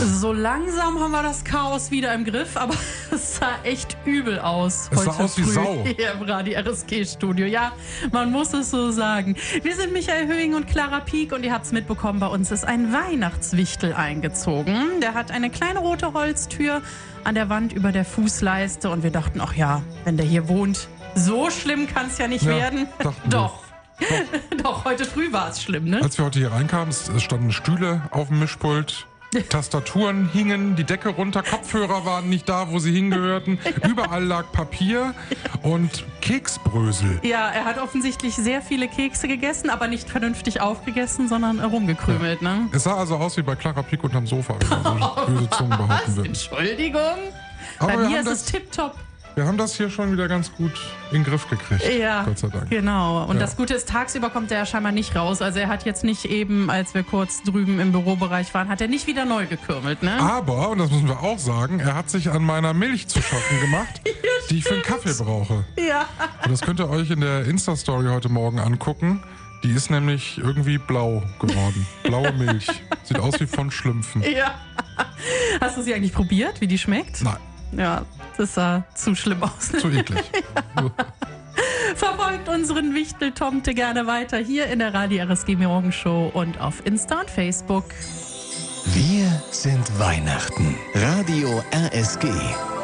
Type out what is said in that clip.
So langsam haben wir das Chaos wieder im Griff, aber es sah echt übel aus. Es sah aus wie Sau. Hier im Radio RSG-Studio. Ja, man muss es so sagen. Wir sind Michael Höhing und Clara Pieck und ihr habt es mitbekommen, bei uns ist ein Weihnachtswichtel eingezogen. Der hat eine kleine rote Holztür an der Wand über der Fußleiste und wir dachten, ach ja, wenn der hier wohnt, so schlimm kann es ja nicht werden. Doch. Doch, heute früh war es schlimm, ne? Als wir heute hier reinkamen, es standen Stühle auf dem Mischpult, Tastaturen hingen, die Decke runter, Kopfhörer waren nicht da, wo sie hingehörten. Überall lag Papier und Keksbrösel. Ja, er hat offensichtlich sehr viele Kekse gegessen, aber nicht vernünftig aufgegessen, sondern rumgekrümelt, ne? Es sah also aus wie bei Clara Pieck unterm Sofa, wenn man so böse Zungen behaupten will. Entschuldigung? Aber bei mir ist es tipptopp. Wir haben das hier schon wieder ganz gut in den Griff gekriegt. Ja, Gott sei Dank. Genau. Und das Gute ist, tagsüber kommt er ja scheinbar nicht raus. Also er hat jetzt nicht eben, als wir kurz drüben im Bürobereich waren, hat er nicht wieder neu gekürmelt, ne? Aber, und das müssen wir auch sagen, er hat sich an meiner Milch zu schaffen gemacht, die ich für einen Kaffee brauche. Ja. Und das könnt ihr euch in der Insta-Story heute Morgen angucken. Die ist nämlich irgendwie blau geworden. Blaue Milch. Sieht aus wie von Schlümpfen. Ja. Hast du sie eigentlich probiert, wie die schmeckt? Nein. Ja, das sah zu schlimm aus. Zu eklig. Ja. Verfolgt unseren Wichtel-Tomte gerne weiter hier in der Radio RSG Morgenshow und auf Insta und Facebook. Wir sind Weihnachten. Radio RSG.